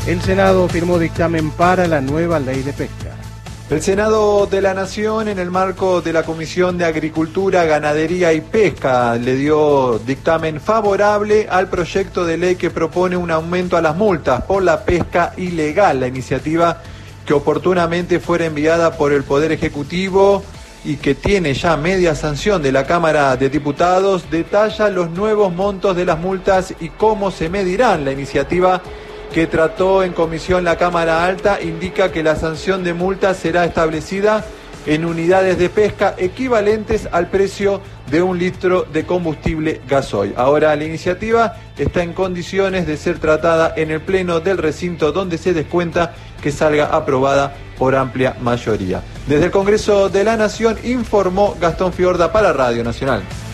El Senado firmó dictamen para la nueva ley de pesca. El Senado de la Nación, en el marco de la Comisión de Agricultura, Ganadería y Pesca, le dio dictamen favorable al proyecto de ley que propone un aumento a las multas por la pesca ilegal. La iniciativa, que oportunamente fuera enviada por el Poder Ejecutivo y que tiene ya media sanción de la Cámara de Diputados, detalla los nuevos montos de las multas y cómo se medirán. La iniciativa, que trató en comisión la Cámara Alta, indica que la sanción de multa será establecida en unidades de pesca equivalentes al precio de 1 litro de combustible gasoil. Ahora la iniciativa está en condiciones de ser tratada en el pleno del recinto, donde se descuenta que salga aprobada por amplia mayoría. Desde el Congreso de la Nación informó Gastón Fiorda para Radio Nacional.